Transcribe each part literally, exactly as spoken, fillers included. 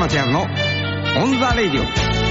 山千春のオンザレイディ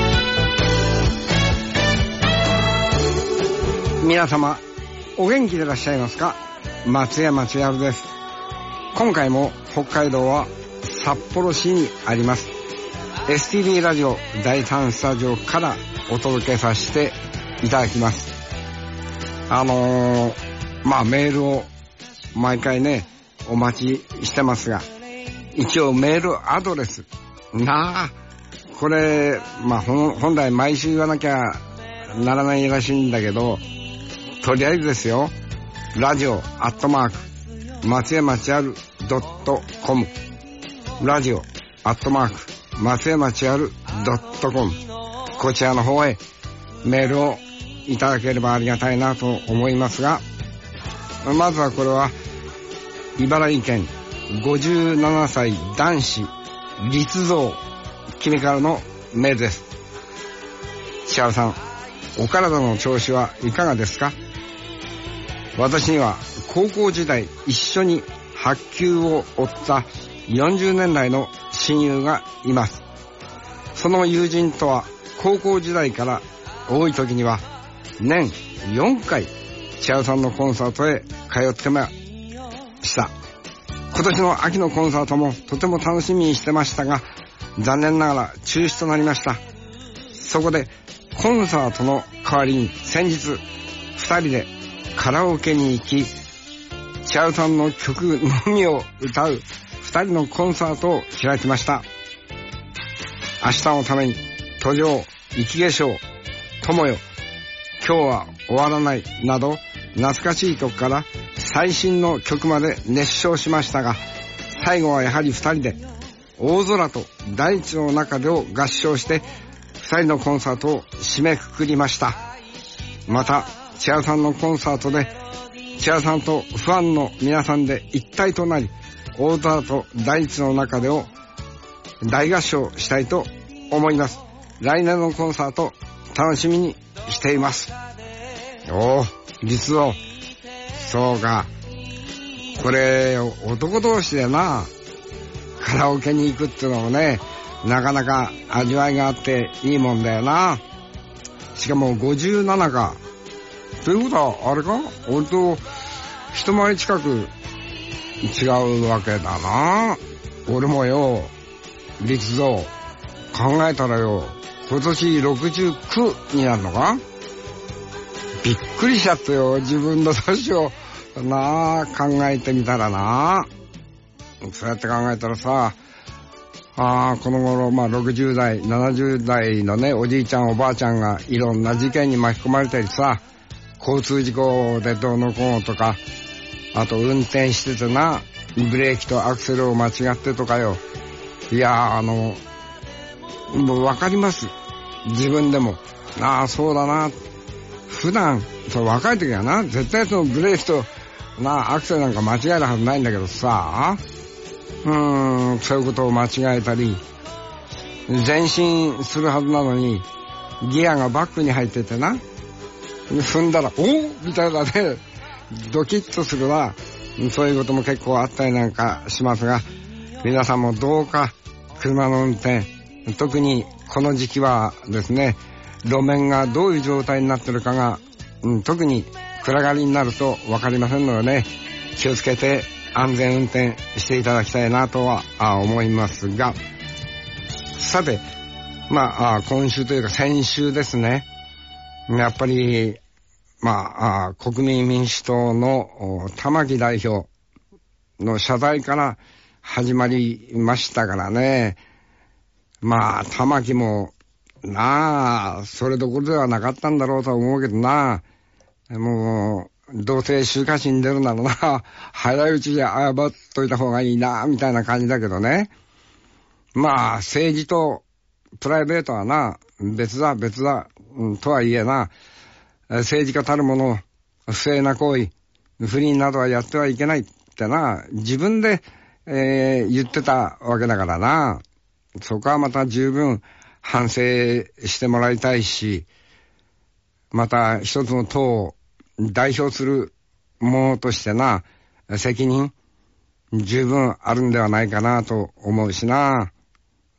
オ。皆様お元気でいらっしゃいますか。松山千春です。今回も北海道は札幌市にあります エスティービー ラジオだいさんスタジオからお届けさせていただきます。あのー、まあメールを毎回ねお待ちしてますが、一応メールアドレスなあ、これまあ本来毎週言わなきゃならないらしいんだけど、とりあえずですよ、ラジオアットマーク松山千春ドットコム、ラジオアットマーク松山千春ドットコム、こちらの方へメールをいただければありがたいなと思いますが、まずはこれは茨城県ごじゅうななさい男子立蔵君からのメールです。千春さん、お体の調子はいかがですか。私には高校時代一緒に白球を追ったよんじゅうねんだいの親友がいます。その友人とは高校時代から多い時には年よんかい千春さんのコンサートへ通ってました。今年の秋のコンサートもとても楽しみにしてましたが、残念ながら中止となりました。そこでコンサートの代わりに先日二人でカラオケに行き、千春さんの曲のみを歌う二人のコンサートを開きました。明日のために途上、雪化粧、友よ、今日は終わらないなど懐かしい曲から最新の曲まで熱唱しましたが、最後はやはり二人で大空と大地の中でを合唱して二人のコンサートを締めくくりました。また千春さんのコンサートで千春さんとファンの皆さんで一体となり、大空と大地の中でを大合唱したいと思います。来年のコンサート楽しみにしています。おお、実はそうか、これ男同士でなカラオケに行くっていうのもね、なかなか味わいがあっていいもんだよな。しかもごじゅうななかということはあれか、俺と一回り近く違うわけだな。俺もよ、立蔵考えたらよ、今年ろくじゅうきゅうになるのか。びっくりしちゃったよ、自分の年をなあ考えてみたらな。そうやって考えたらさあ、この頃まあろくじゅうだいななじゅうだいのねおじいちゃんおばあちゃんがいろんな事件に巻き込まれたりさ、交通事故でどうのこうのとか、あと運転しててなブレーキとアクセルを間違ってとかよ。いやあのもう分かります、自分でも。ああそうだな、普段そう若い時はな絶対そのブレーキとなアクセルなんか間違えるはずないんだけどさ、うーんそういうことを間違えたり、前進するはずなのにギアがバックに入っててな、踏んだらおーみたいなね、ドキッとするな。そういうことも結構あったりなんかしますが、皆さんもどうか車の運転、特にこの時期はですね、路面がどういう状態になってるかが、うん、特に暗がりになると分かりませんのでね、気をつけて安全運転していただきたいなとは思いますが、さてまあ今週というか先週ですね、やっぱりまあ国民民主党の玉木代表の謝罪から始まりましたからね。まあ玉木もなあそれどころではなかったんだろうとは思うけどな、もうどうせ週刊誌に出るならな早いうちで謝っといた方がいいなみたいな感じだけどね。まあ政治とプライベートはな別だ別だ、うん、とはいえな、政治家たるもの不正な行為不倫などはやってはいけないってな自分で、えー、言ってたわけだからな、そこはまた十分反省してもらいたいし、また一つの党を代表するものとしてな責任十分あるんではないかなと思うしな。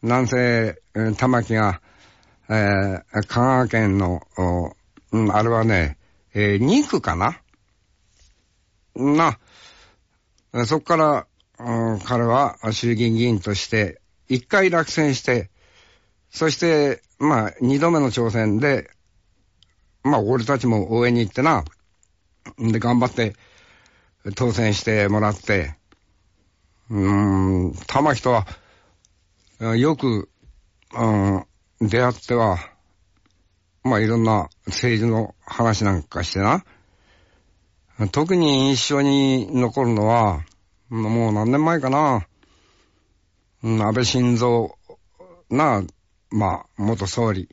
南西、玉木が、えー、香川県の、うん、あれはね、えー、に区かなな、そこから、うん、彼は衆議院議員として、一回落選して、そして、まあ、二度目の挑戦で、まあ、俺たちも応援に行ってな、で、頑張って、当選してもらって、うーん、玉木とは、よく、うん、出会っては、まあ、いろんな政治の話なんかしてな、特に印象に残るのは、もう何年前かな、安倍晋三な、まあ、元総理、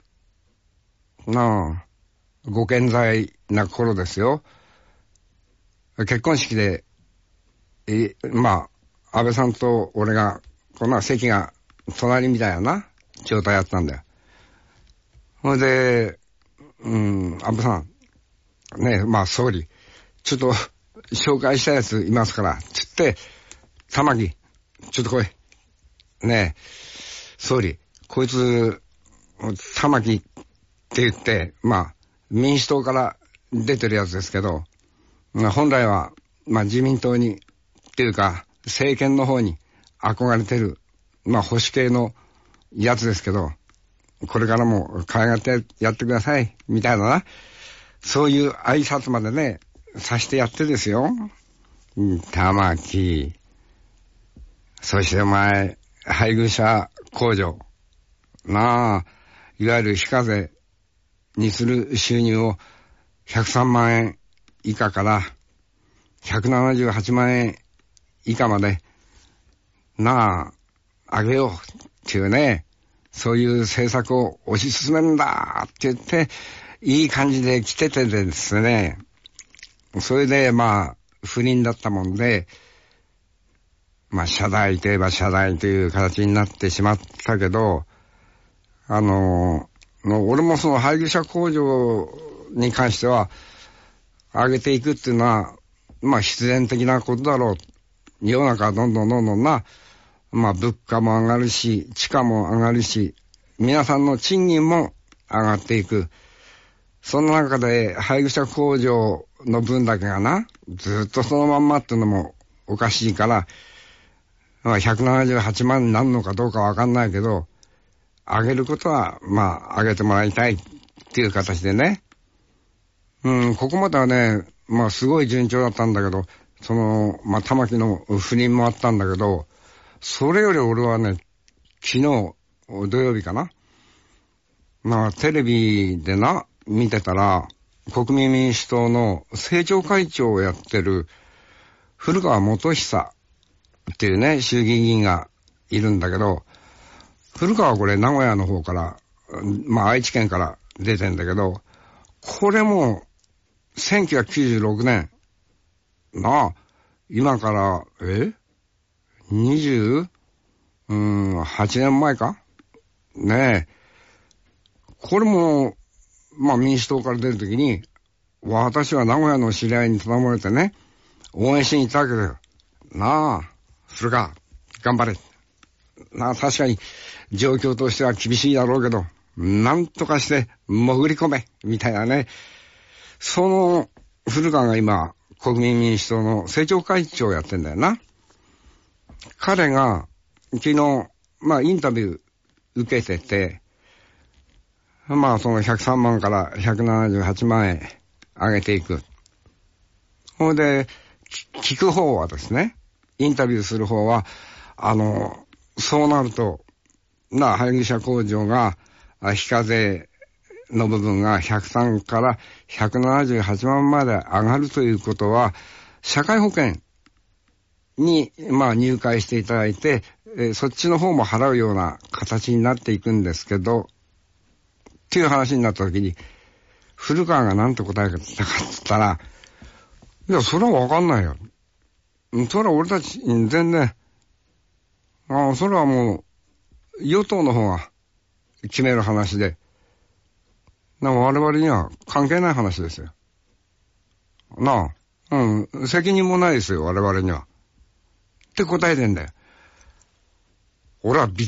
なあ、ご健在な頃ですよ。結婚式で、え、まあ、安倍さんと俺が、こんな席が隣みたいな状態やったんだよ。それで、うん、安倍さん、ね、まあ総理、ちょっと紹介したやついますから、つって、玉木、ちょっと来い。ねえ、総理、こいつ、玉木って言って、まあ、民主党から出てるやつですけど、まあ、本来は、まあ自民党に、っていうか、政権の方に憧れてる、まあ保守系のやつですけど、これからも可愛がってやってください、みたいなな、そういう挨拶までね、さしてやってですよ。玉木。そしてお前、配偶者控除。なあ、いわゆる非課税にする収入をひゃくさんまんえん以下からひゃくななじゅうはちまんえん以下まで、なあ、あげようっていうね、そういう政策を推し進めるんだって言って、いい感じで来ててですね、それでまあ、不倫だったもんで、まあ、謝罪といえば謝罪という形になってしまったけど、あの、俺もその配偶者控除に関しては、上げていくっていうのは、まあ必然的なことだろう。世の中はどんどんどんどんな、まあ物価も上がるし、地価も上がるし、皆さんの賃金も上がっていく。その中で配偶者控除の分だけがな、ずっとそのまんまっていうのもおかしいから、まあひゃくななじゅうはちまんになるのかどうかわかんないけど、上げることは、まあ上げてもらいたいっていう形でね。うん、ここまではね、まあすごい順調だったんだけど、その、まあ玉木の不倫もあったんだけど、それより俺はね、昨日、土曜日かな。まあテレビでな、見てたら、国民民主党の政調会長をやってる古川元久っていうね、衆議院議員がいるんだけど、古川はこれ名古屋の方から、まあ愛知県から出てんだけど、これもせんきゅうひゃくきゅうじゅうろくねんなあ、今から、え ?にじゅうはちねんまえかねえ。これも、まあ民主党から出るときに、私は名古屋の知り合いに頼まれてね、応援しに行ったわけだよ。なあ、古川、頑張れ。なあ、確かに状況としては厳しいだろうけど、なんとかして潜り込め、みたいなね。その古川が今、国民民主党の政調会長をやってんだよな。彼が昨日、まあインタビュー受けてて、まあそのひゃくさんまんからひゃくななじゅうはちまんえん上げていく。ほいで、聞く方はですね、インタビューする方は、あの、そうなると、な、配偶者控除が非課税の部分がひゃくさんからひゃくななじゅうはちまんまで上がるということは、社会保険に、まあ入会していただいて、えー、そっちの方も払うような形になっていくんですけど、っていう話になった時に、古川が何て答えたかって言ったら、いや、それはわかんないよ。それは俺たち、全然、ああ、それはもう、与党の方が決める話で、なんか我々には関係ない話ですよ。なあ、うん、責任もないですよ、我々には。って答えてんだよ。俺はびっ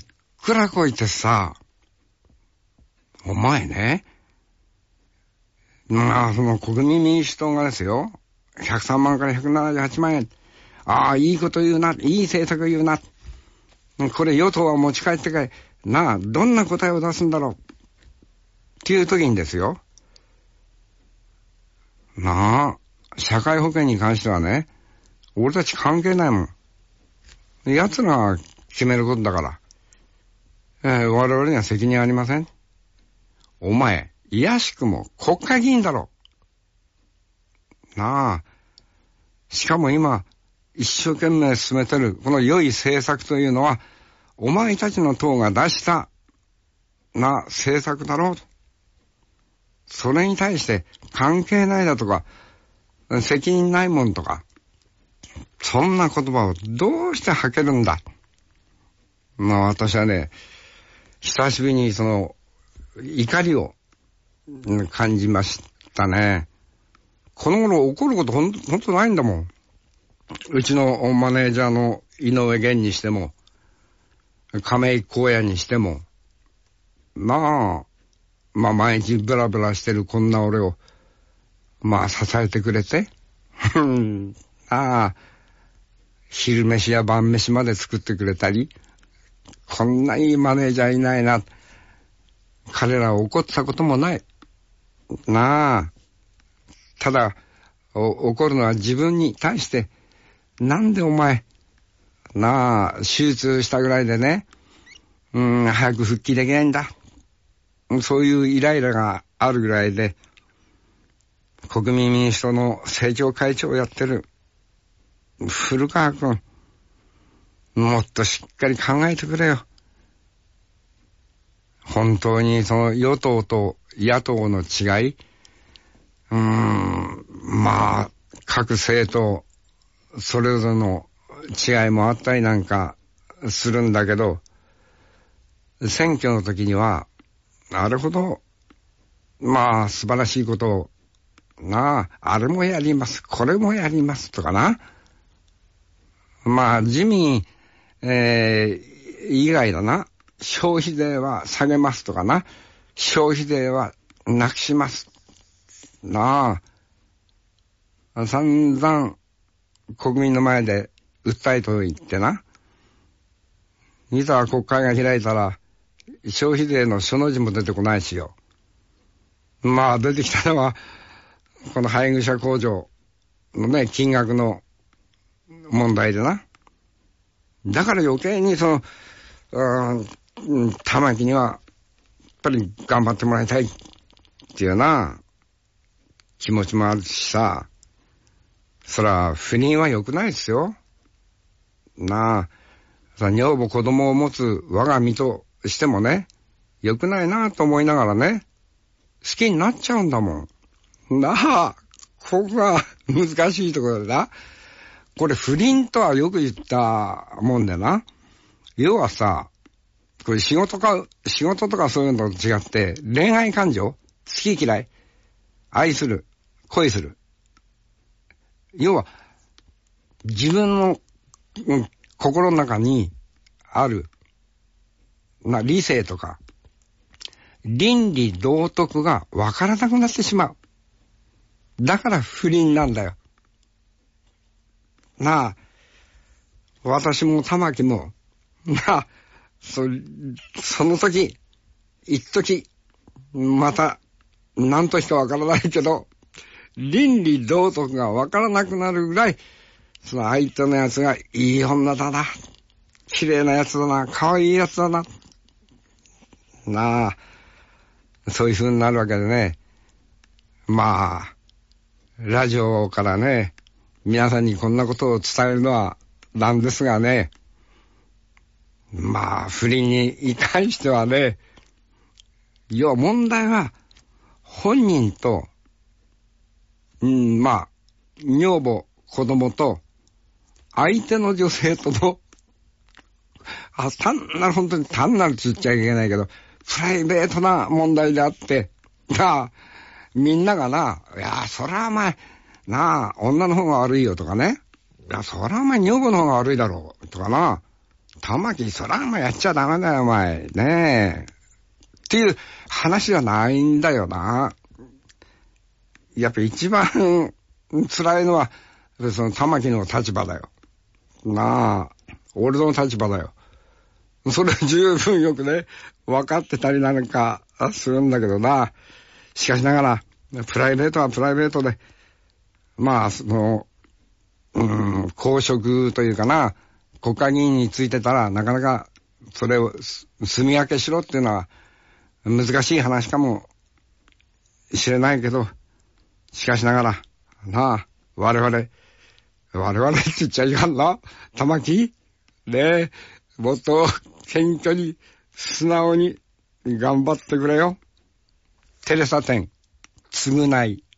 くらこいてさ、お前ね、まあ、その国民民主党がですよ、ひゃくさんまんからひゃくななじゅうはちまんえん。ああ、いいこと言うな、いい政策言うな。これ与党は持ち帰ってかい。なあ、どんな答えを出すんだろう。っていう時にですよ。なあ、社会保険に関してはね、俺たち関係ないもん。奴らが決めることだから。えー、我々には責任ありません。お前、いやしくも国会議員だろ。なあ。しかも今、一生懸命進めてる、この良い政策というのは、お前たちの党が出した、な、政策だろう。それに対して関係ないだとか、責任ないもんとか、そんな言葉をどうして吐けるんだ。まあ私はね、久しぶりにその、怒りを感じましたね。この頃怒ることほんと、ほんとないんだもん。うちのマネージャーの井上源にしても、亀井光也にしても、まあ、まあ毎日ブラブラしてるこんな俺を、まあ支えてくれて、ああ、昼飯や晩飯まで作ってくれたり、こんないいマネージャーいないな。彼らを怒ったこともない。なあ。ただ、怒るのは自分に対して、なんでお前、なあ、手術したぐらいでね、うん、早く復帰できないんだ。そういうイライラがあるぐらいで、国民民主党の政調会長をやってる古川君、もっとしっかり考えてくれよ。本当にその与党と野党の違い、うーん、まあ、各政党、それぞれの違いもあったりなんかするんだけど、選挙の時には、なるほど、まあ、素晴らしいことを、なあ、あれもやります、これもやりますとかな。まあ、自民、えー、以外だな。消費税は下げますとかな。消費税はなくします。なあ。散々国民の前で訴えといてな。いざ国会が開いたら消費税の諸の字も出てこないしよ。まあ出てきたのはこの配偶者控除のね、金額の問題でな。だから余計にその、うん、玉木には、やっぱり頑張ってもらいたいっていうな、気持ちもあるしさ、そら、不妊は良くないですよ。なあ、さ、女房子供を持つ我が身としてもね、良くないなと思いながらね、好きになっちゃうんだもん。なあ、ここが難しいところだな。これ不倫とはよく言ったもんでな。要はさ、これ仕事か、仕事とかそういうのと違って、恋愛感情、好き嫌い、愛する、恋する。要は、自分の、うん、心の中にある、な、理性とか、倫理道徳がわからなくなってしまう。だから不倫なんだよ。なあ、私も玉木も、なあ、そ、その時、一時、また、何としかわからないけど、倫理道徳がわからなくなるぐらい、その相手のやつがいい女だな、綺麗なやつだな、可愛いやつだな、なあ、そういう風になるわけでね。まあ、ラジオからね、皆さんにこんなことを伝えるのはなんですがね、まあ、不倫に関してはね、要は問題は、本人と、うん、まあ、女房、子供と、相手の女性との、あ、単なる、本当に単なるって言っちゃいけないけど、プライベートな問題であって、なあ、みんながな、いや、そらお前、なあ、女の方が悪いよとかね、いや、そらお前女房の方が悪いだろうとかな、 玉木、そらもやっちゃダメだよ、お前。ねえ。っていう話じゃないんだよな。やっぱ一番辛いのは、その玉木の立場だよ。なあ、俺の立場だよ。それ十分よくね、分かってたりなんかするんだけどな。しかしながら、プライベートはプライベートで、まあ、その、うん、公職というかな、国会議員についてたら、なかなかそれを住み分けしろっていうのは難しい話かもしれないけど、しかしながら、なあ、我々、我々って言っちゃいかんな。玉木ねえ、もっと謙虚に、素直に頑張ってくれよ。テレサ店、償い。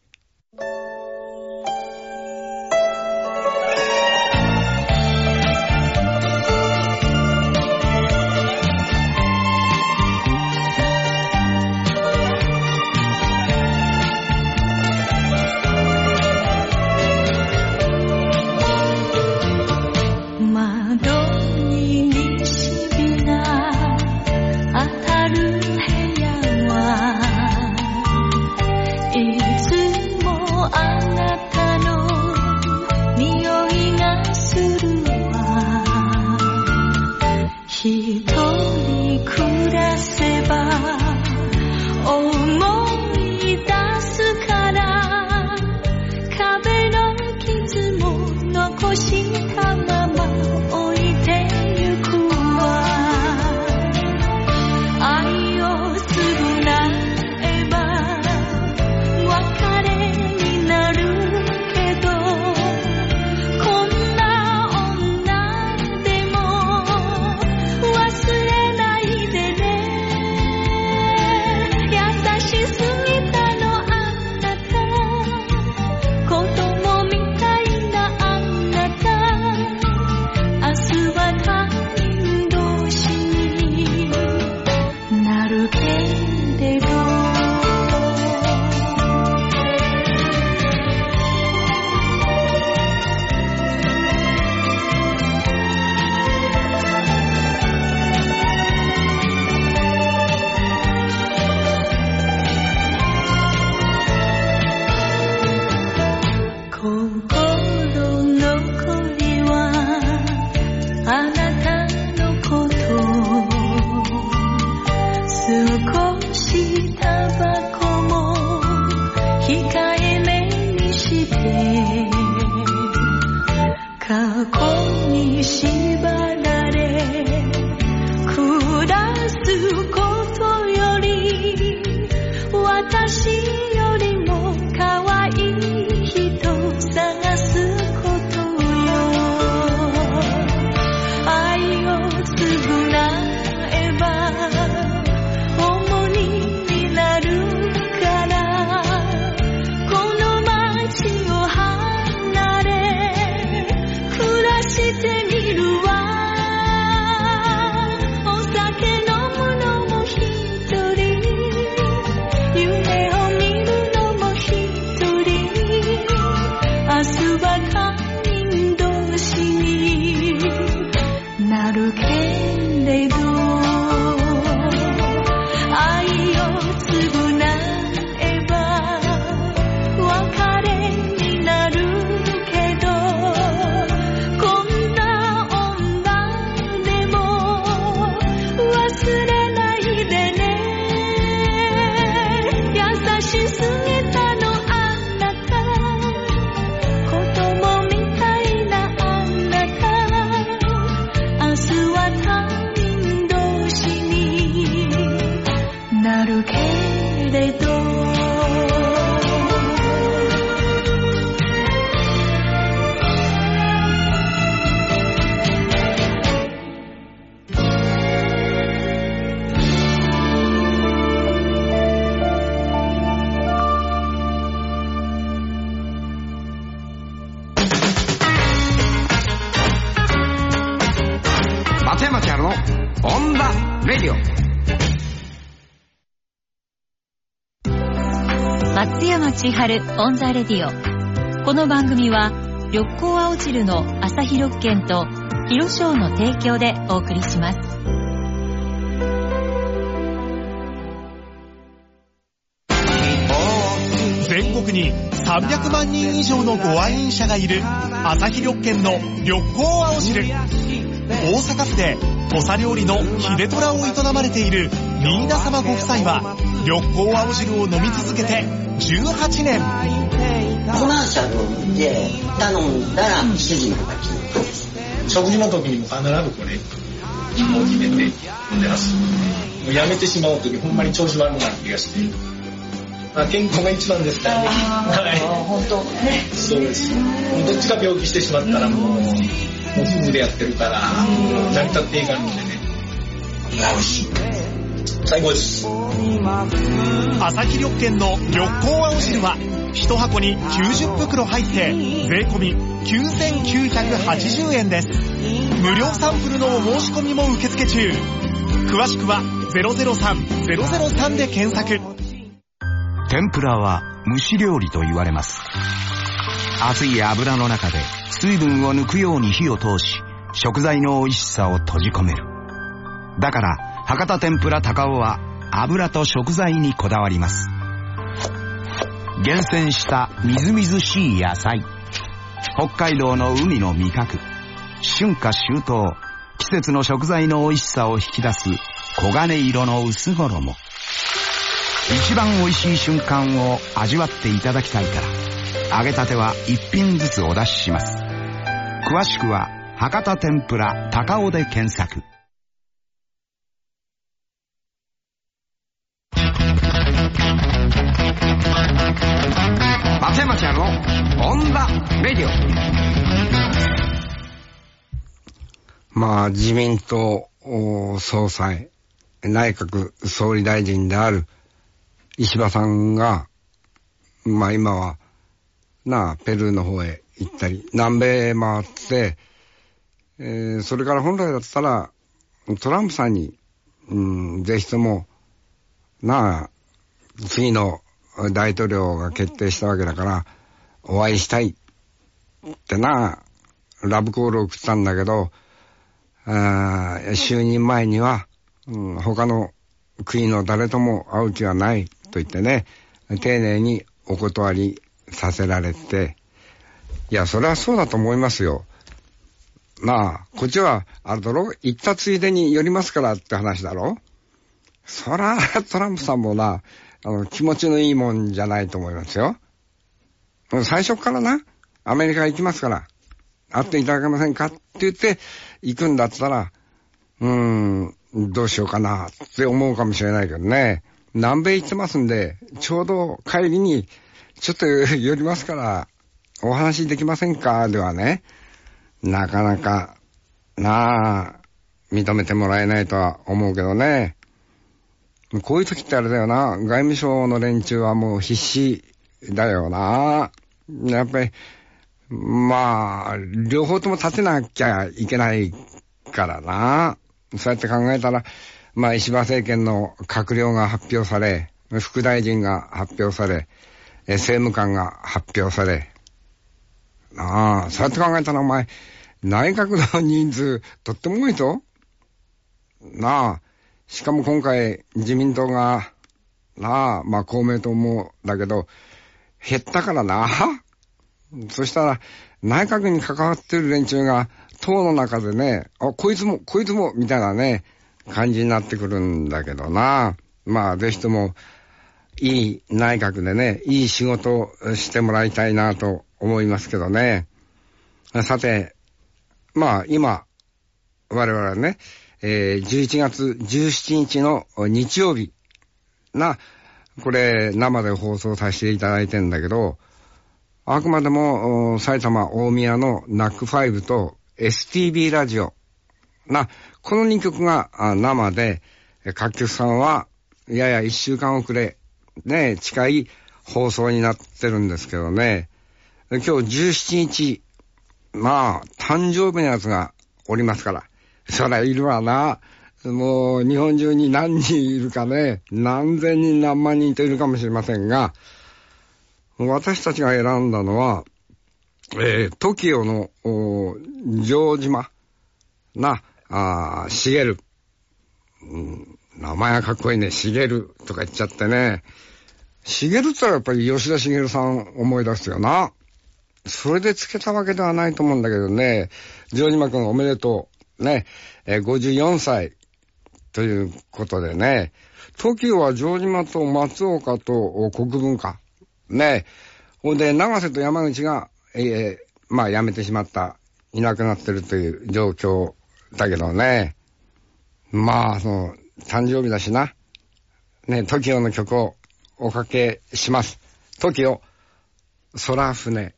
松山千春のオンダレディオ。松山千春オンザレディオ。この番組は緑光青汁の朝日緑軒と広商の提供でお送りします。 全国にさんびゃくまんにん以上のご愛飲者がいる朝日緑見の緑光青汁。大阪府で土佐料理の秀虎を営まれている新名様ご夫妻は緑光青汁を飲み続けてじゅうはちねん。 コマーシャルを見て頼んだら主人が来るんです。 食事の時にも必ずこれ肝を決めて飲んでます。もうやめてしまう時ほんまに調子悪くなる気がして、まあ、健康が一番ですからね。はい、 本当ね。 そうです。どっちか病気してしまったらもうもう夫婦でやってるから成り立っていかんのでね。美味しい。最高です。 朝日緑見の緑光青汁は一箱にきゅうじゅっ袋入って税込みきゅうせんきゅうひゃくはちじゅうえんです。無料サンプルのお申し込みも受付中。詳しくはゼロゼロさん ゼロゼロさんで検索。 天ぷらは蒸し料理と言われます。熱い油の中で水分を抜くように火を通し、食材の美味しさを閉じ込める。だから博多天ぷら高尾は油と食材にこだわります。厳選したみずみずしい野菜、北海道の海の味覚、春夏秋冬、季節の食材の美味しさを引き出す黄金色の薄衣。一番美味しい瞬間を味わっていただきたいから、揚げたては一品ずつお出しします。詳しくは博多天ぷら高尾で検索。 松山ちゃんのオンダレディオ。まあ自民党総裁、内閣総理大臣である石破さんが、まあ今はなあペルーの方へ行ったり南米へ回って、えー、それから本来だったらトランプさんに、うん、ぜひともなあ次の大統領が決定したわけだからお会いしたいってなラブコールを送ったんだけど、あ就任前には、うん、他の国の誰とも会う気はないと言ってね、丁寧にお断りさせられて、いやそれはそうだと思いますよ。まあこっちはあれだろ、行ったついでに寄りますからって話だろ。そらトランプさんもなあの気持ちのいいもんじゃないと思いますよ。最初からなアメリカ行きますから会っていただけませんかって言って行くんだったら、うーんどうしようかなって思うかもしれないけどね。南米行ってますんでちょうど帰りにちょっと寄りますからお話できませんかではね、なかなかなあ認めてもらえないとは思うけどね。こういう時ってあれだよな、外務省の連中はもう必死だよな。やっぱりまあ両方とも立てなきゃいけないからな。そうやって考えたら、まあ石破政権の閣僚が発表され、副大臣が発表され、政務官が発表され、なあ、そうやって考えたらお前内閣の人数とっても多いぞ。なあ、しかも今回自民党がなあ、まあ公明党もだけど減ったからな。そしたら内閣に関わってる連中が党の中でね、あ、こいつもこいつもみたいなね感じになってくるんだけどな。まあぜひともいい内閣でね、いい仕事をしてもらいたいなと思いますけどね。さて、まあ今我々はね、えー、じゅういちがつじゅうしちにちの日曜日な、これ生で放送させていただいてんだけど、あくまでも埼玉大宮の ナックファイブ と エスティービー ラジオな、このにきょくが生で、各局さんはややいっしゅうかん遅れね、近い放送になってるんですけどね。今日じゅうしちにち、まあ誕生日のやつがおりますから、そりゃいるわな。もう日本中に何人いるかね、何千人何万人といるかもしれませんが、私たちが選んだのは、えー、トキオの城島な、あー、しげる。うん、名前がかっこいいね。しげるとか言っちゃってね。しげるって言ったらやっぱり吉田茂さん思い出すよな。それでつけたわけではないと思うんだけどね。城島くんおめでとう。ね。えー、ごじゅうよんさいということでね。トキオは城島と松岡と国分か。ね。ほんで、長瀬と山口が、えー、まあ辞めてしまった。いなくなってるという状況だけどね。まあ、その、誕生日だしな。ね、トキオの曲をおかけします。トキオ、空船。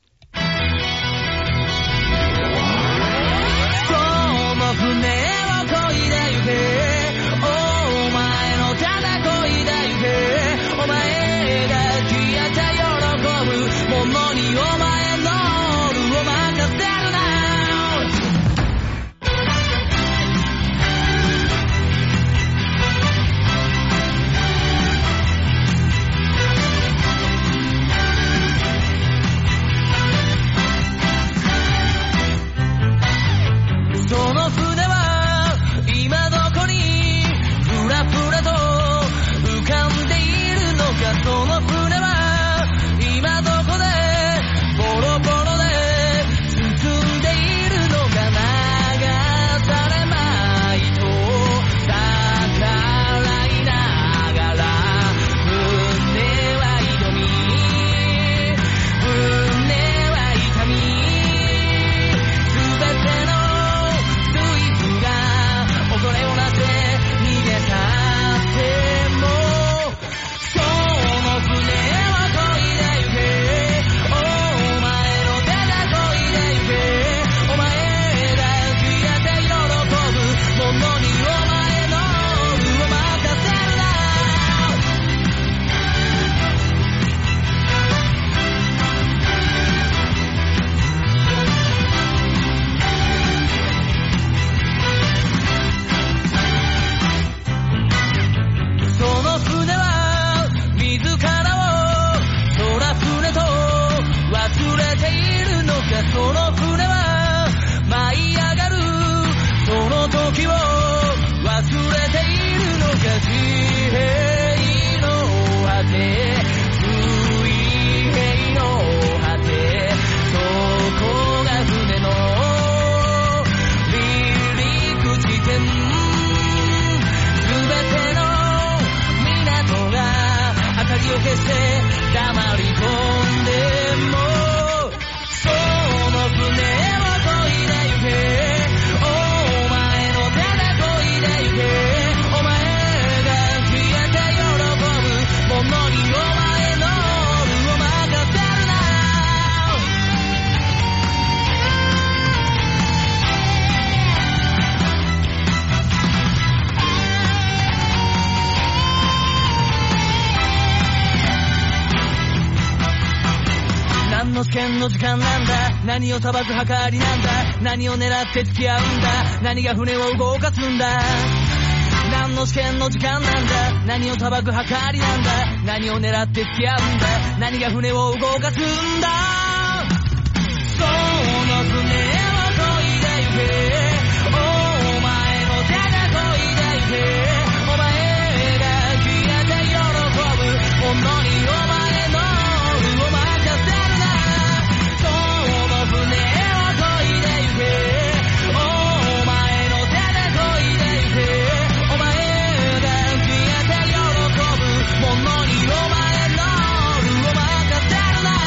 の時間なんだ。何を裁くはかりなんだ。何を狙って付き合うんだ。何が船を動かすんだ。何の試験の時間なんだ。何を裁くはかりなんだ。何を狙って付き合うんだ。何が船を動かすんだ。その船を漕いでゆけ。お前の手で漕いでゆけ。お前が消えて喜ぶものにお前のを任せるな。その船を漕いでゆけ。お前の手で漕いでゆけ。お前が消えて喜ぶものにお前のを任せるな。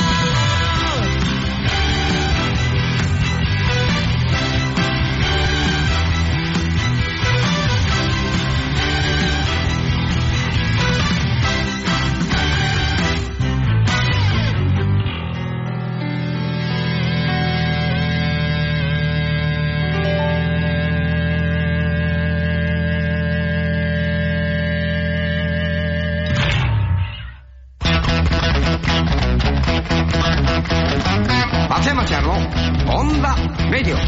松山ちゃんのオンダレディオ。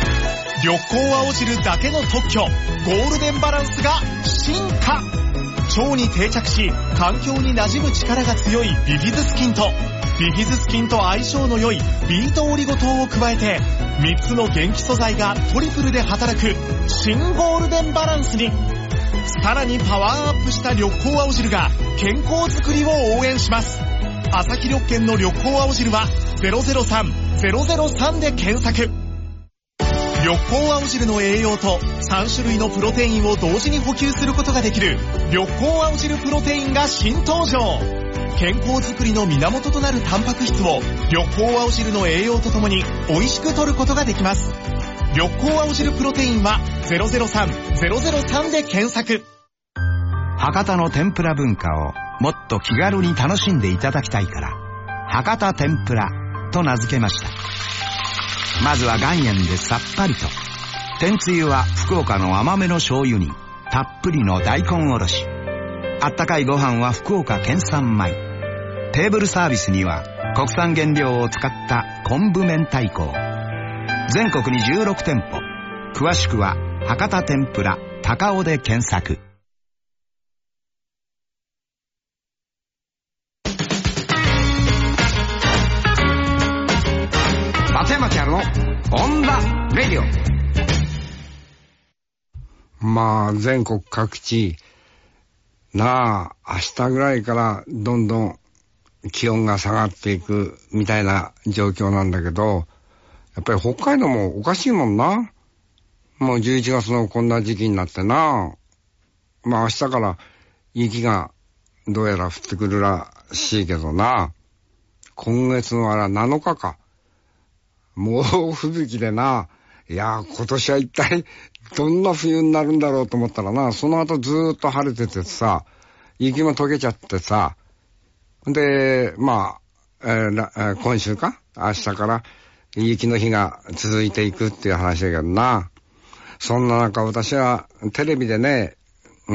緑光青汁だけの特許ゴールデンバランスが進化。 腸に定着し環境に馴染む力が強いビフィズス菌とビフィズス菌と相性の良いビートオリゴ糖を加えてみっつの元気素材がトリプルで働く新ゴールデンバランスに。さらにパワーアップした緑黄青汁が健康づくりを応援します。アサヒ緑健の緑黄青汁はゼロゼロさん ゼロゼロさんで検索。緑黄青汁の栄養とさん種類のプロテインを同時に補給することができる緑黄青汁プロテインが新登場。健康づくりの源となるタンパク質を緑黄青汁の栄養とともに美味しく摂ることができます。緑黄青汁プロテインはゼロゼロさん ゼロゼロさんで検索。 博多の天ぷら文化をもっと気軽に楽しんでいただきたいから博多天ぷらと名付けました。まずは岩塩でさっぱりと。天つゆは福岡の甘めの醤油にたっぷりの大根おろし。あったかいご飯は福岡県産米。テーブルサービスには国産原料を使った昆布明太子。全国にじゅうろくてんぽ。詳しくは博多天ぷら高尾で検索。 松山千春のオンダレディオ。まあ全国各地なあ、明日ぐらいからどんどん気温が下がっていくみたいな状況なんだけど、やっぱり北海道もおかしいもんな。もうじゅういちがつのこんな時期になってな。まあ明日から雪がどうやら降ってくるらしいけどな。今月のあらなのかか。もう吹雪でな。いや今年は一体どんな冬になるんだろうと思ったらな、その後ずーっと晴れててさ、雪も溶けちゃってさ、で、まあ、えー、今週か明日から雪の日が続いていくっていう話だけどな。そんな中私はテレビでね、うん、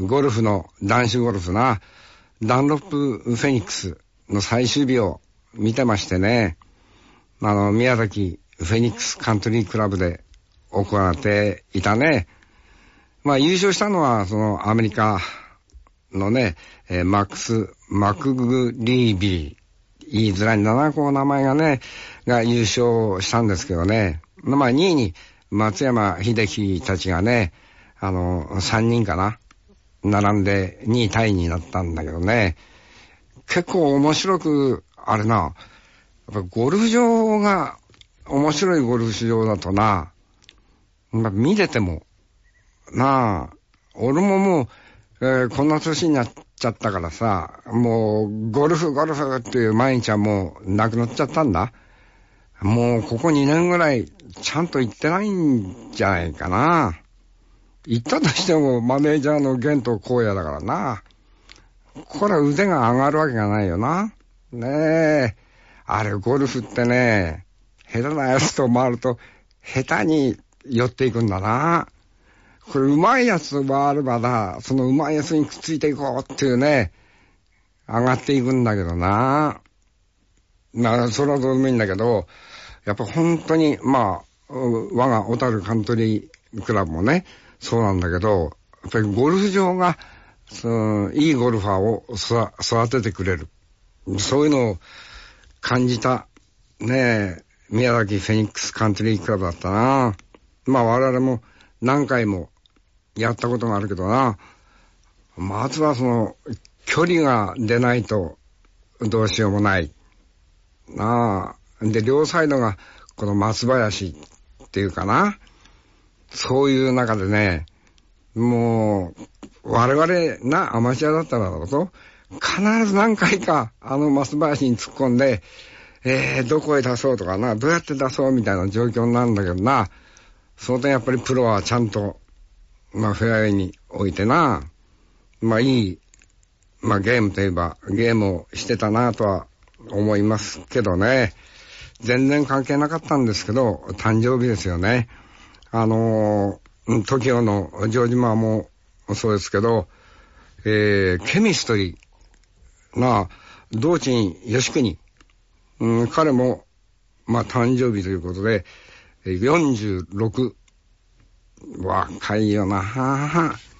ゴルフの、男子ゴルフな、ダンロップフェニックスの最終日を見てましてね、あの、宮崎フェニックスカントリークラブで行っていたね。まあ優勝したのはそのアメリカのね、えー、マックス・マクグリービー、言いづらいんだな、こう名前がね、が優勝したんですけどね。まあにいに松山英樹たちがね、あの、さんにんかな、並んでにいタイになったんだけどね。結構面白く、あれな、やっぱゴルフ場が、面白いゴルフ場だとな、まあ、見てても、なあ、俺ももう、えー、こんな年になっちゃったからさ、もう、ゴルフゴルフっていう毎日はもうなくなっちゃったんだ。もう、ここにねんぐらい、ちゃんと行ってないんじゃないかな。行ったとしても、マネージャーの玄東光也だからな。これは腕が上がるわけがないよな。ねえ。あれ、ゴルフってね、下手なやつと回ると、下手に寄っていくんだな。これ、上手いやつと回ればな、その上手いやつにくっついていこうっていうね、上がっていくんだけどな。な、それはどうでもいいんだけど、やっぱ本当に、まあ、我が小樽カントリークラブもね、そうなんだけど、やっぱりゴルフ場が、そのいいゴルファーを育ててくれる。そういうのを感じた、ねえ、宮崎フェニックスカントリークラブだったな。まあ我々も何回もやったことがあるけどな。まずはその、距離が出ないとどうしようもない。なあ。で、両サイドがこの松林っていうかな。そういう中でね、もう、我々な、アマチュアだったらだと、必ず何回かあの松林に突っ込んで、えー、どこへ出そうとかな、どうやって出そうみたいな状況になるんだけどな、その点やっぱりプロはちゃんと、まあフェアウェイに置いてな、まあいい、まあゲームといえばゲームをしてたなとは思いますけどね、全然関係なかったんですけど、誕生日ですよね。あのー、トキオの城島もそうですけど、えー、ケミストリーな、道珍義国、うん、彼も、まあ、誕生日ということで、よんじゅうろく。若いよな。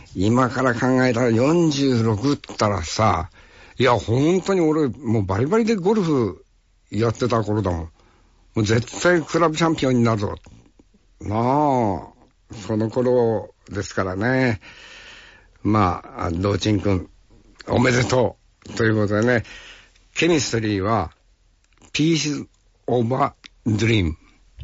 今から考えたらよんじゅうろくったらさ、いや本当に俺もうバリバリでゴルフやってた頃だもん。もう絶対クラブチャンピオンになるぞ。なあ、その頃ですからね。まあ、ドーチン君、おめでとう。ということでね、ケミストリーは、ピースオブアドリーム。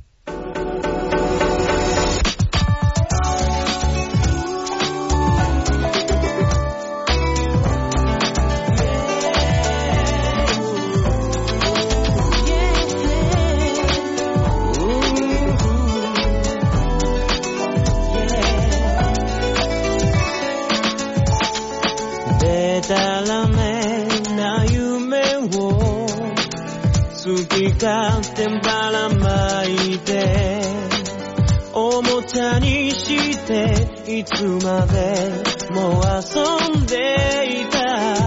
勝手ばらまいておもちゃにしていつまでも遊んでいた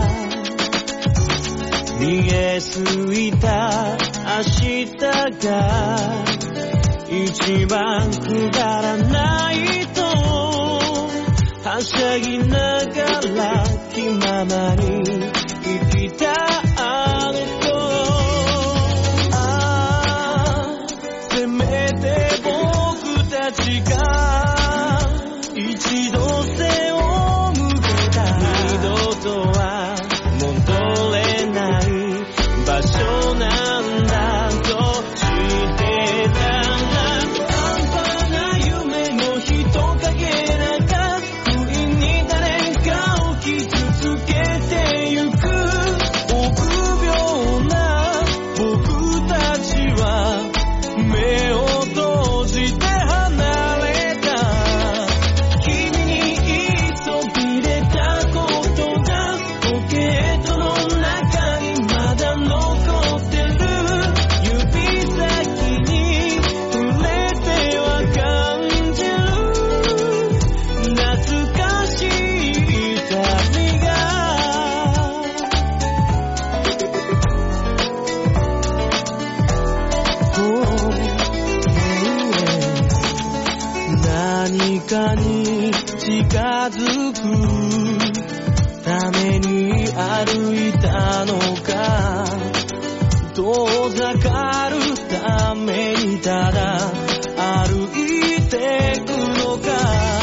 逃げすぎた明日が一番くだらないとはしゃぎながら気ままに生きたあの子が一度背を向けた二度とは戻れない場所なんだとしてたら半端な夢の人影なんか不意に誰かを傷つけてゆく臆病な僕たちは目を閉じて近づくために歩いたのか遠ざかるためにただ歩いてくのか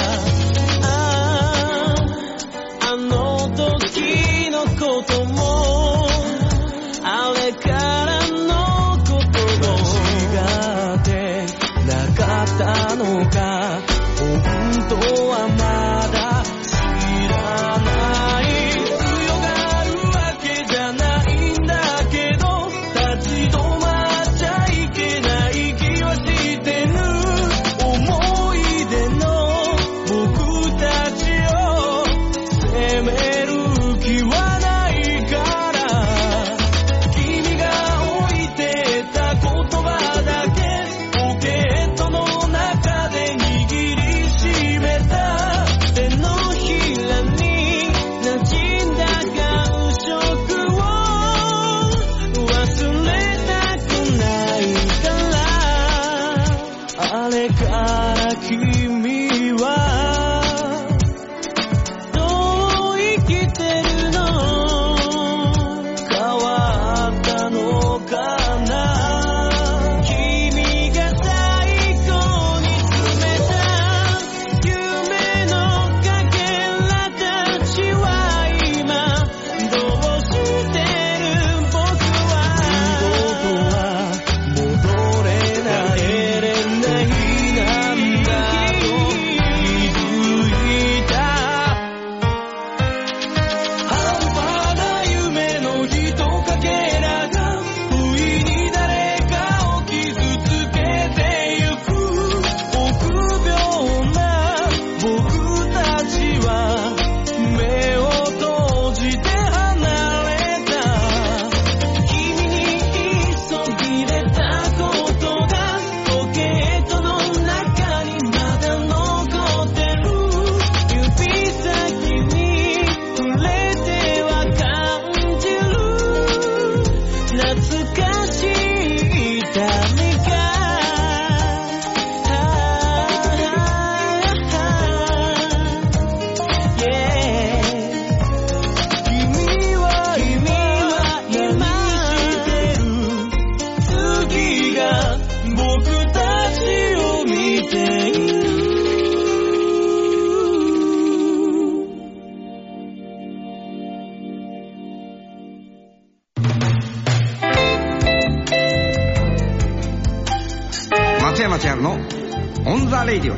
ああ、あの時のこともあれからのことも違ってなかったのか本当はまだ知らない強がるわけじゃないんだけど立ち止まっちゃいけない気はしてる思い出春のオンザレイディオ。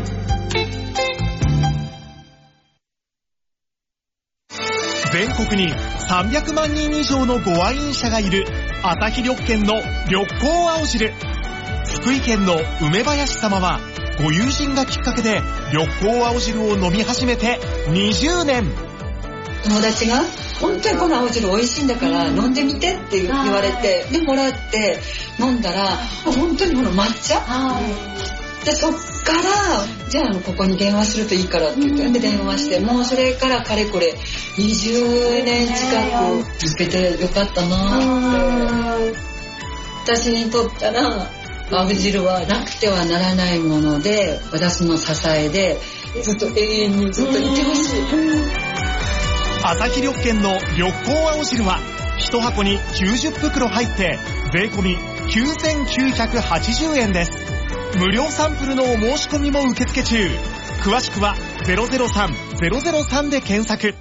全国にさんびゃくまんにん以上のご愛飲者がいる朝日緑見の緑光青汁。福井県の梅林様はご友人がきっかけで緑光青汁を飲み始めてにじゅうねん。 友達が本当にこの青汁美味しいんだから飲んでみてって言われて、でもらって飲んだら本当にこの抹茶で、そっからじゃあここに電話するといいからって言って、で電話して、もうそれからかれこれにじゅうねん近く続けてよかったなって。私にとったら青汁はなくてはならないもので、私の支えでずっと永遠にずっといてほしい。 朝日緑見の緑光青汁は一箱にきゅうじゅっぷくろ入って税込みきゅうせんきゅうひゃくはちじゅうえんです。無料サンプルのお申し込みも受付中。詳しくはゼロゼロさん ゼロゼロさんで検索。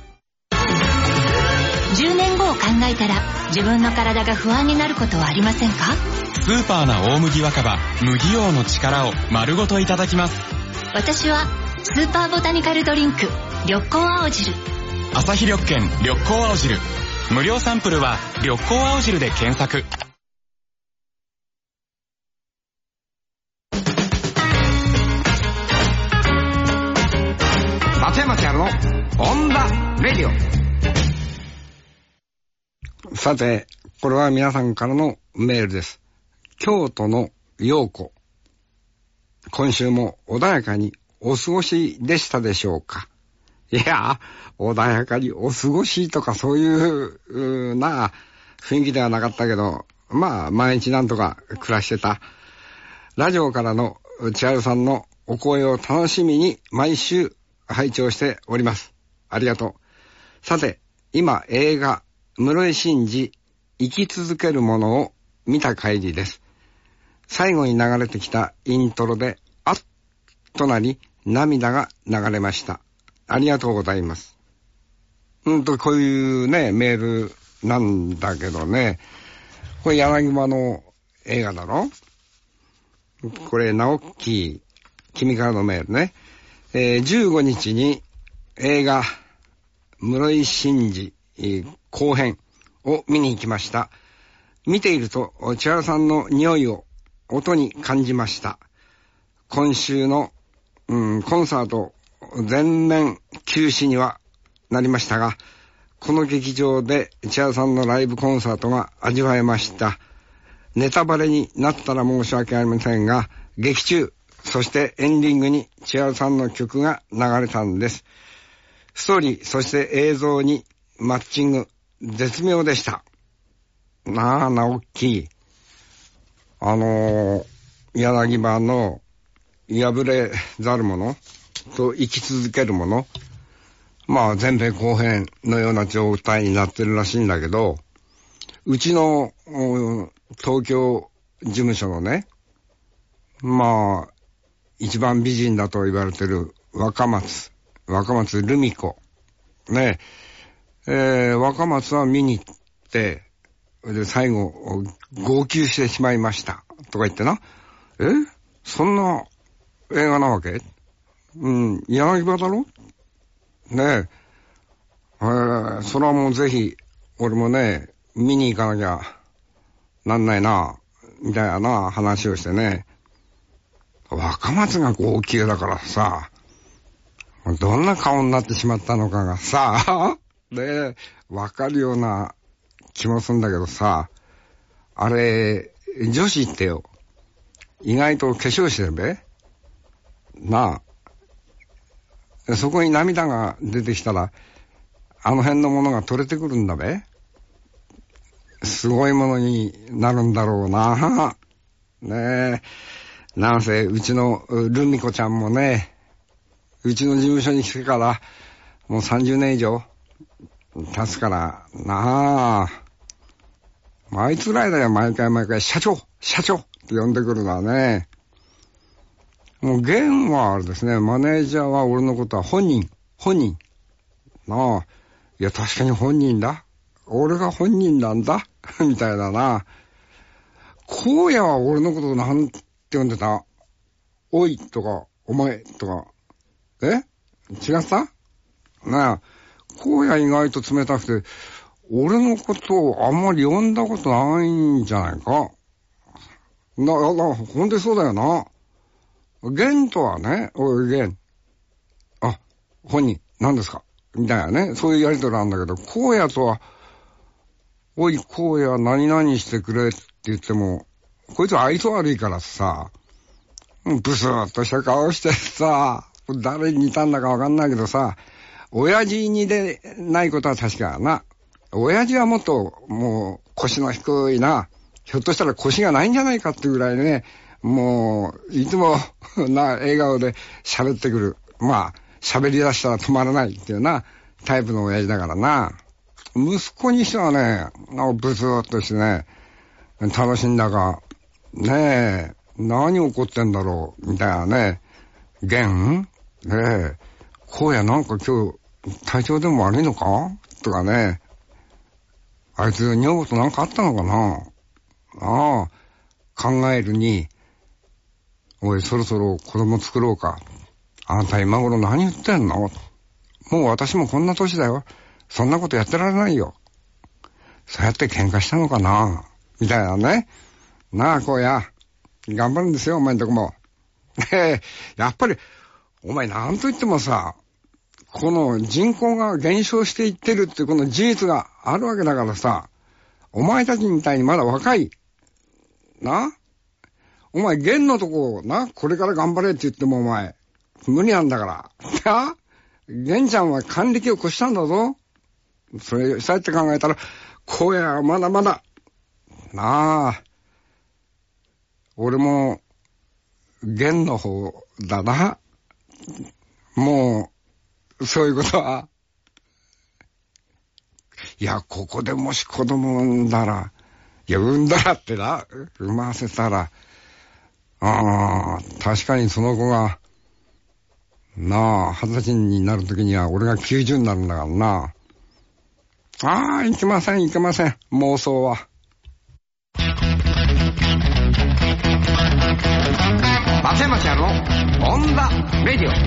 じゅうねんごを考えたら自分の体が不安になることはありませんか？ スーパーな大麦若葉麦王の力を丸ごといただきます。 私はスーパーボタニカルドリンク緑光青汁。 朝日緑見緑光青汁。無料サンプルは緑光青汁で検索。 松山千春のオンザレディオ。さて、これは皆さんからのメールです。京都の陽子。今週も穏やかにお過ごしでしたでしょうか。いや、穏やかにお過ごしとかそういう、うな雰囲気ではなかったけど、まあ毎日なんとか暮らしてた。ラジオからの千春さんのお声を楽しみに毎週拝聴しております。ありがとう。さて、今映画室井慎二生き続けるものを見た帰りです。最後に流れてきたイントロであっとなり涙が流れました。ありがとうございます。うんとこういうねメールなんだけどね、これ柳葉の映画だろ。これ直樹君からのメールね。えー、じゅうごにちに映画室井慎二、えー、後編を見に行きました。見ていると千春さんの匂いを音に感じました。今週の、うん、コンサート全面休止にはなりましたが、この劇場で千春さんのライブコンサートが味わえました。ネタバレになったら申し訳ありませんが、劇中そしてエンディングに千春さんの曲が流れたんです。ストーリーそして映像にマッチング絶妙でした。なあ直樹、あのー、柳葉の破れざるものと生き続けるもの、まあ前編後編のような状態になってるらしいんだけど、うちの東京事務所のね、まあ一番美人だと言われてる若松若松留美子ねえ、えー、若松は見に行ってで最後号泣してしまいましたとか言ってな、えそんな映画なわけ？うん、柳葉だろねえ、えー、それはもうぜひ俺もね見に行かなきゃなんないなみたいなな話をしてね、若松が号泣だからさ、どんな顔になってしまったのかがさねわかるような気もするんだけどさ、あれ女子ってよ意外と化粧してるべなあ、そこに涙が出てきたらあの辺のものが取れてくるんだべ。すごいものになるんだろうなねえ。なんせうちのルミ子ちゃんもね、うちの事務所に来てからもうさんじゅうねん以上経つからなあ。あいつらだよ、毎回毎回社長社長って呼んでくるのはね。もう現はあれですね、マネージャーは俺のことは本人本人なあ。いや確かに本人だ、俺が本人なんだみたいだな。荒野は俺のことなんて呼んでた？ おいとか、お前とか、え違ったなあ、荒野意外と冷たくて、俺のことをあんまり呼んだことないんじゃないか。な、な、ほんとにそうだよな。玄とはね、おい玄。あ、本人、何ですかみたいなね、そういうやりとりなんだけど、荒野とは、おい荒野何々してくれって言っても、こいつは愛想悪いからさ、ブスーっとした顔してさ、誰に似たんだかわかんないけどさ、親父にでないことは確かな。親父はもっともう腰の低いな。ひょっとしたら腰がないんじゃないかってぐらいね、もういつもな笑顔で喋ってくる。まあ喋り出したら止まらないっていうなタイプの親父だからな。息子にしてはね、ブスーっとしてね、楽しんだか、ねえ、何怒ってんだろうみたいなね。玄ねえ、荒野なんか今日体調でも悪いのかとかね。あいつ女房となんかあったのかな。ああ、考えるに、おいそろそろ子供作ろうか。あんた今頃何言ってんの。もう私もこんな年だよ。そんなことやってられないよ。そうやって喧嘩したのかなみたいなね。なあ荒野、頑張るんですよお前んとこも。ねえ、やっぱりお前なんと言ってもさ、この人口が減少していってるってこの事実があるわけだからさ、お前たちみたいにまだ若いな、お前玄のとこな、これから頑張れって言ってもお前無理なんだからな。玄ちゃんは還暦を越したんだぞ。それそうやって考えたら荒野はまだまだなあ。俺も玄の方だな。もうそういうことは、いやここでもし子供産んだら、いや産んだらってな、産ませたら、ああ確かにその子がなあ二十歳になるときには俺がきゅうじゅうになるんだからな。ああいけませんいけません、妄想は。松山千春のオンザレディ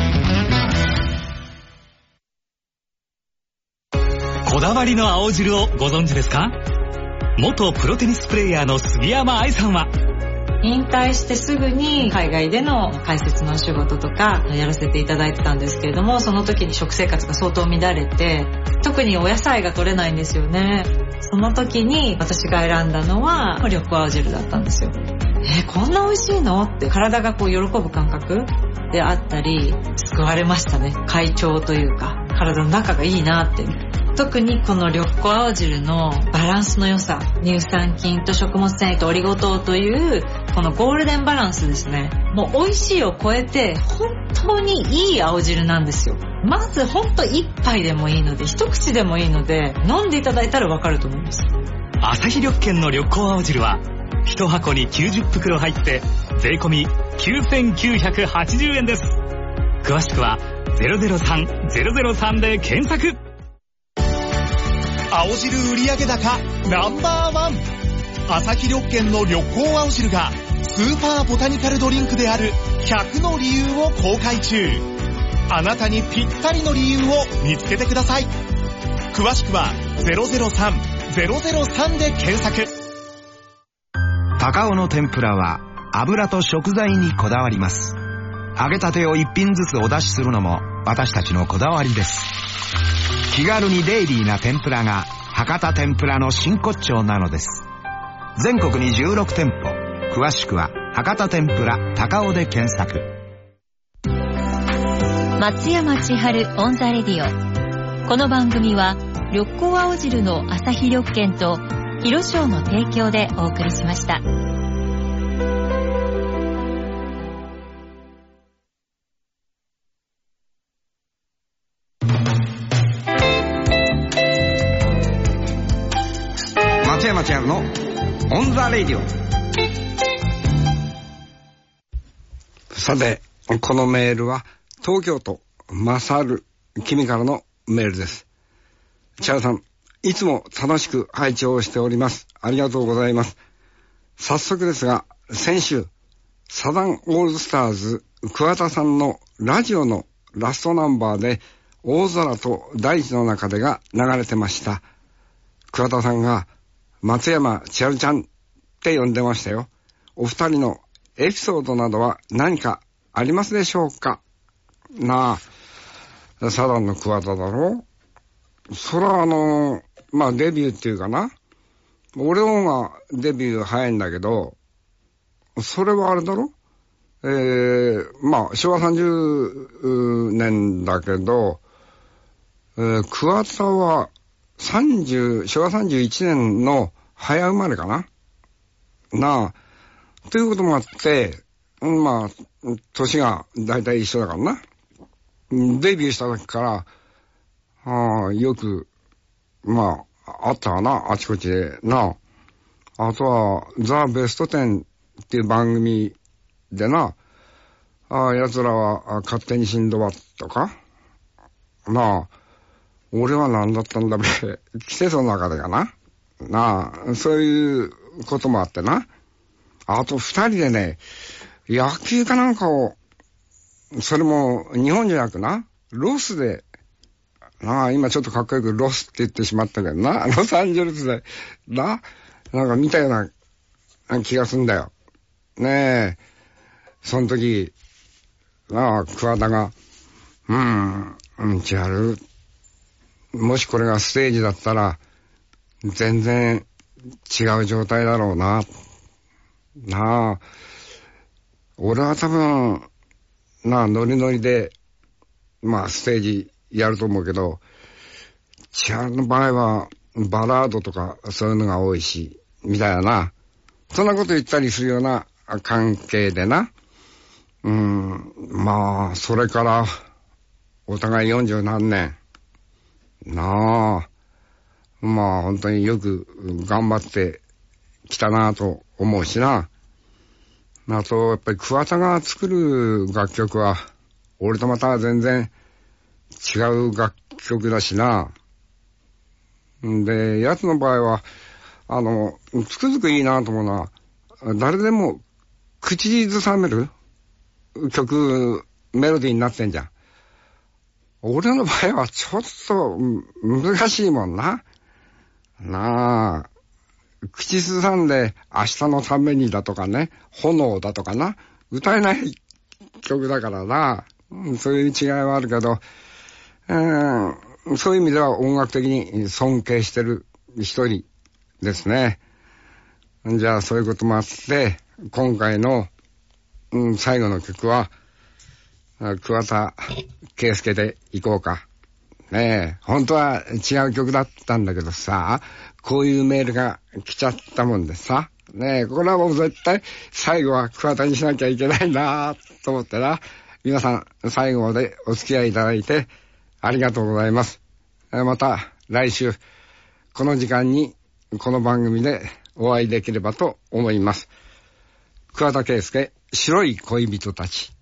オ。こだわりの青汁をご存知ですか？元プロテニスプレーヤーの杉山愛さんは、 引退してすぐに海外での解説のお仕事とかやらせていただいてたんですけれども、その時に食生活が相当乱れて、特にお野菜が取れないんですよね。その時に私が選んだのは緑青汁だったんですよ。えー、こんな美味しいのって体がこう喜ぶ感覚であったり、救われましたね。快調というか体の中がいいなって。特にこの緑青青汁のバランスの良さ、乳酸菌と食物繊維とオリゴ糖というこのゴールデンバランスですね。もう美味しいを超えて本当にいい青汁なんですよ。まず本当一杯でもいいので、一口でもいいので飲んでいただいたらわかると思います。 アサヒ緑健の緑青青汁は一箱にきゅうじゅっ袋入って税込みきゅうせんきゅうひゃくはちじゅうえんです。詳しくはゼロゼロさん ゼロゼロさんで検索。青汁売上高ナンバーワン、アサヒ緑健の緑黄青汁がスーパーボタニカルドリンクであるひゃくの理由を公開中。あなたにぴったりの理由を見つけてください。詳しくはゼロゼロさん ゼロゼロさんで検索。 高尾の天ぷらは油と食材にこだわります。揚げたてを一品ずつお出しするのも私たちのこだわりです。気軽にデイリーな天ぷらが博多天ぷらの真骨頂なのです。全国にじゅうろく店舗、詳しくは博多天ぷら高尾で検索。 松山千春オンザレディオ。この番組は緑黄青汁のアサヒ緑健と広商の提供でお送りしました。 松山千春のオンザレディオ。さてこのメールは東京都まさる君からのメールです。千春さん、いつも楽しく拝聴しております。ありがとうございます。早速ですが、先週サザンオールスターズ桑田さんのラジオのラストナンバーで大空と大地の中でが流れてました。桑田さんが松山千春ちゃんって呼んでましたよ。お二人のエピソードなどは何かありますでしょうか。なあ、サザンの桑田だろ。そらあのまあデビューっていうかな、俺の方がデビュー早いんだけど、それはあれだろ、えー、まあ昭和さんじゅうねんだけど、えー、桑田はさんじゅう昭和さんじゅういちねんの早生まれかななあ、ということもあって、まあ年がだいたい一緒だからな。デビューした時からああよくまああったかな、あちこちでな。あとはザ・ベストテンっていう番組でな、ああ奴らは勝手にシンドバッドかなあ、俺は何だったんだべ、季節の中でかななあ、そういうこともあってな。あと二人でね、野球かなんかを、それも日本じゃなくな、ロスでなあ、今ちょっとかっこよくロスって言ってしまったけどな、ロサンゼルスでな、なんか見たような気がすんだよねえ。その時なあ、桑田がうーんうんちある、もしこれがステージだったら全然違う状態だろうななあ。俺は多分なあノリノリでまあステージやると思うけど、千春の場合はバラードとかそういうのが多いしみたいなな、そんなこと言ったりするような関係でな。うん、まあそれからお互いよんじゅうなんねんなあ、まあ本当によく頑張ってきたなと思うしな。あとやっぱり桑田が作る楽曲は俺とまた全然違う楽曲だしな。で、やつの場合はあのつくづくいいなと思うのは、誰でも口ずさめる曲メロディーになってんじゃん。俺の場合はちょっと難しいもんな。なあ、口ずさんで明日のためにだとかね、炎だとかな、歌えない曲だからな。そういう違いはあるけど、うん、そういう意味では音楽的に尊敬してる一人ですね。じゃあそういうこともあって、今回の、うん、最後の曲は桑田佳祐でいこうかね。え本当は違う曲だったんだけどさ、こういうメールが来ちゃったもんでさねえ、これはもう絶対最後は桑田にしなきゃいけないなと思ってな。皆さん最後までお付き合いいただいてありがとうございます。また来週この時間にこの番組でお会いできればと思います。桑田佳祐、白い恋人たち。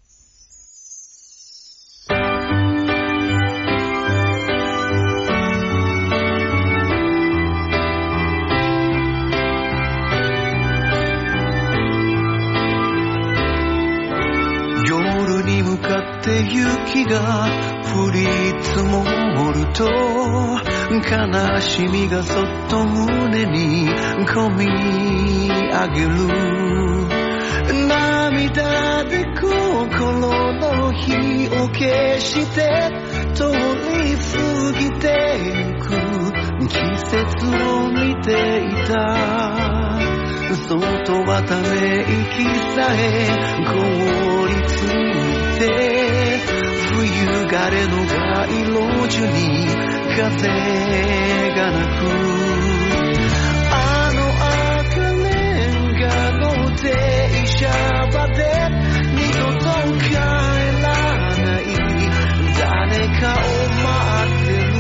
夜に向かって雪が降り積もると、悲しみがそっと胸に込み上げる。涙で心の火を消して通り過ぎてゆく季節を見ていた。外はため息さえ凍りついて、冬枯れの街路樹に風が鳴く。あの赤レンガの停車場で二度と帰らない誰かを待ってる。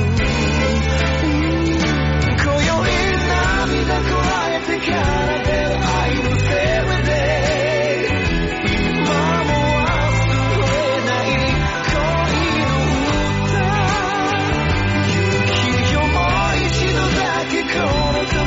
今宵涙こらえてから出る愛のせいで、今も忘れない恋の歌。雪よもう一度だけこの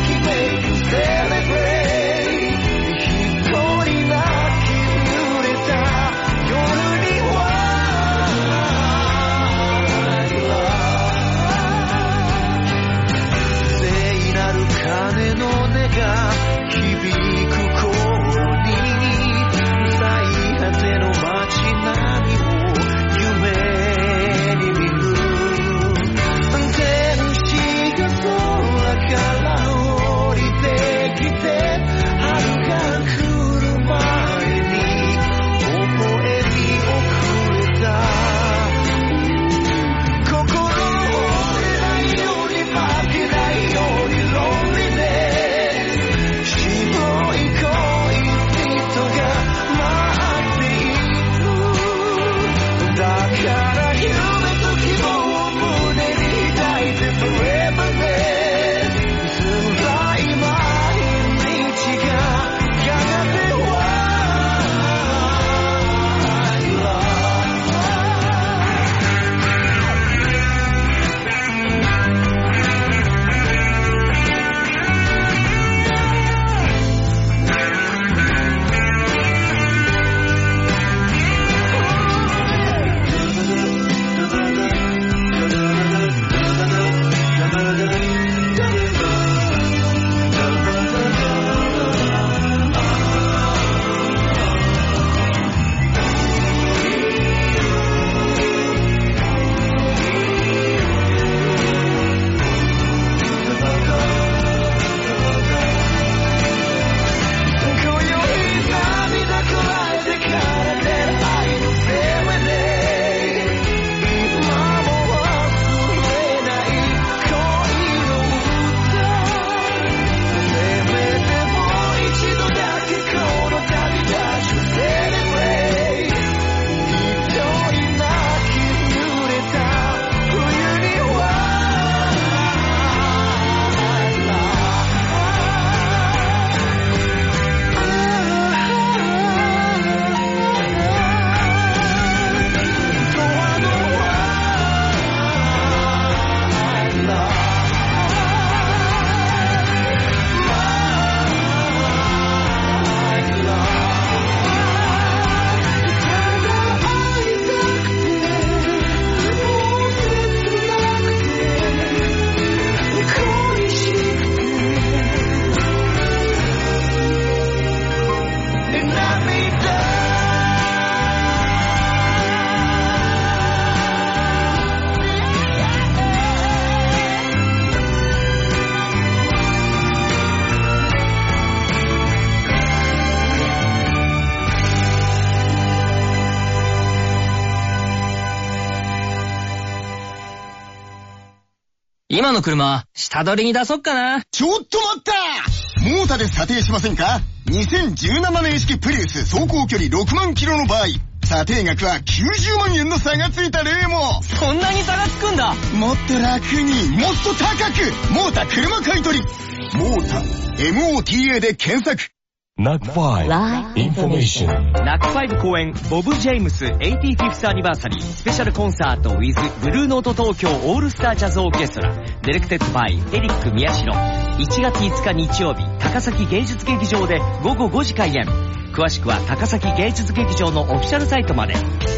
今の車、下取りに出そっかな。 ちょっと待った！モータで査定しませんか？ にせんじゅうなな 年式プリウス走行距離ろくまんキロの場合、査定額はきゅうじゅうまんえんの差がついた例も。 そんなに差がつくんだ。 もっと楽にもっと高く、モータ車買い取り。モータ エムオーティーエー で検索。 ナックファイブ インフォメーション。ナックファイブ公演ボブ・ジェームス エイティーフィフス アニバーサリースペシャルコンサート with ブルーノート東京オールスタージャズオーケストラディレクテッドバイエリック宮代。いちがついつか日曜日、高崎芸術劇場でごごごじ開演。詳しくは高崎芸術劇場のオフィシャルサイトまで。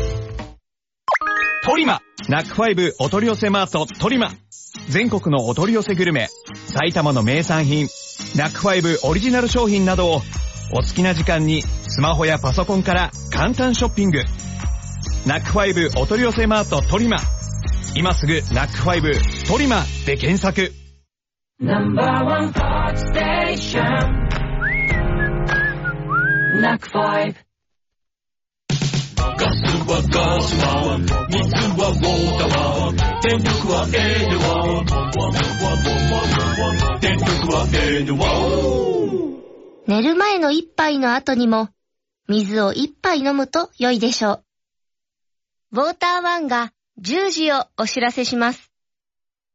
トリマナックファイブお取り寄せマートトリマ。全国のお取り寄せグルメ、埼玉の名産品、ナックファイブオリジナル商品などをお好きな時間にスマホやパソコンから簡単ショッピング。ナックファイブお取り寄せマートトリマ。今すぐナックファイブトリマで検索。ナンバーワンパーツステーションナックファイブ。ガスはガスは水はウォーターは電力はエネは電力はエネは。 寝る前の一杯の後にも水を一杯飲むと良いでしょう。ウォーターワンがじゅうじをお知らせします。